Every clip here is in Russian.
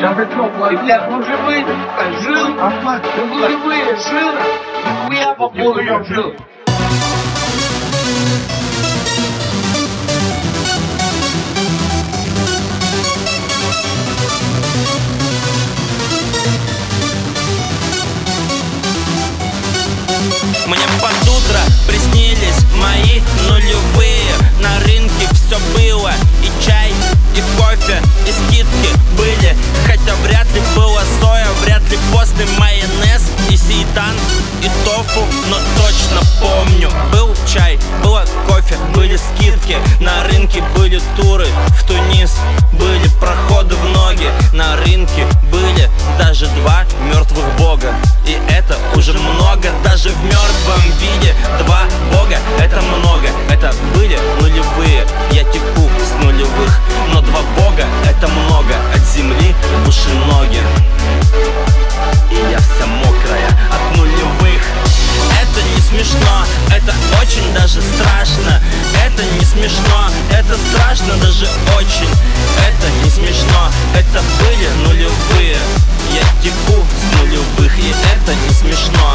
Ребят, ну живые, жил, ну живые, жил, нихуя по полу я жил. Мне под утро приснились мои нулевые. На рынке все было, и чай, и кофе, и скидки были. Хотя вряд ли было соя, вряд ли постный майонез, и сейтан, и тофу, но точно помню: был чай, было кофе, были скидки. На рынке были туры в Тунис, были проходы в ноги. На рынке были даже 2 мертвых бога, и это уже много. Даже в мертвом виде 2 бога — это много. Это были нулевые, я теку с нулевых. Но 2 бога — это много. От земли в уши ноги, и я вся мокрая от нулевых. Это не смешно, это очень даже страшно. Это не смешно, это страшно даже очень. Это не смешно, это были нулевые. Я теку с нулевых, и это не смешно.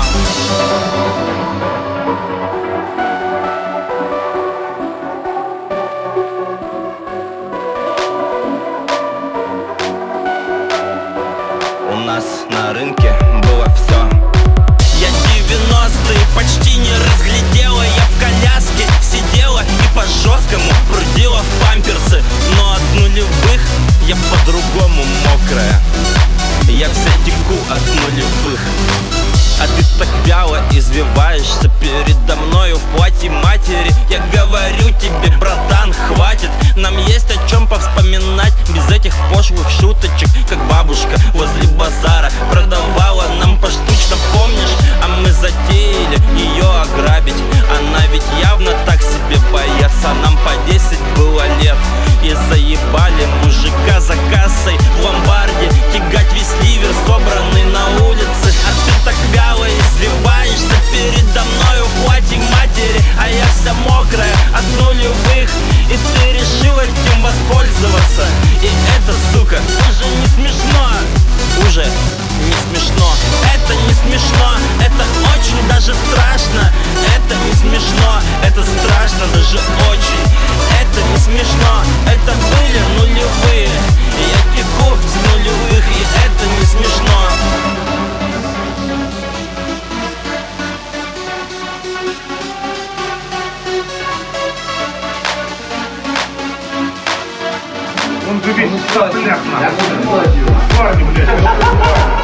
У нас на рынке было все. Я 90-е почти не разглядела. Я в коляске сидела и по-жесткому прудила в памперсы. Но от нулевых я по-другому мокрая. Я вся теку от нулевых. А ты так вяло извиваешься передо мною в платье матери. Я говорю тебе, братан, хватит. Нам есть о чем повспоминать без этих пошлых шуточек. Как бабушка возле базара продавала нам поштучно, помнишь? А мы затеяли ее ограбить. Она ведь явно так себе боец. А нам по 10 было лет. И заебали мужика за кассой в ломбарде тягать весь ливер, собранный на улице. А ты так вяло извиваешься передо мною в платье матери. А я вся мокрая от нулевых, и ты решила этим воспользоваться. И это, сука, уже не смешно. Уже не смешно. Это не смешно, это очень даже страшно. Это не смешно, это страшно даже очень. Это не смешно, это были нулевые. И я теку с нулевых, и это не смешно. Он же весь в соплях, нахуй. Парни, блядь.